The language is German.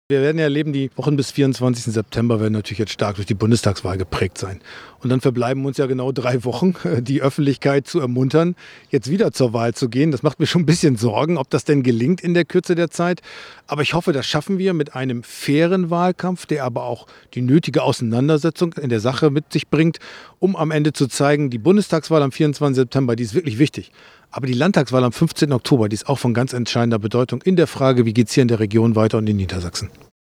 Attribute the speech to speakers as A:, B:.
A: Wir werden ja erleben, die Wochen bis 24. September werden natürlich jetzt stark durch die Bundestagswahl geprägt sein. Und dann verbleiben uns ja genau 3 Wochen, die Öffentlichkeit zu ermuntern, jetzt wieder zur Wahl zu gehen. Das macht mir schon ein bisschen Sorgen, ob das denn gelingt in der Kürze der Zeit. Aber ich hoffe, das schaffen wir mit einem fairen Wahlkampf, der aber auch die nötige Auseinandersetzung in der Sache mit sich bringt, um am Ende zu zeigen, die Bundestagswahl am 24. September, die ist wirklich wichtig. Aber die Landtagswahl am 15. Oktober, die ist auch von ganz entscheidender Bedeutung in der Frage, wie geht es hier in der Region weiter und in Niedersachsen.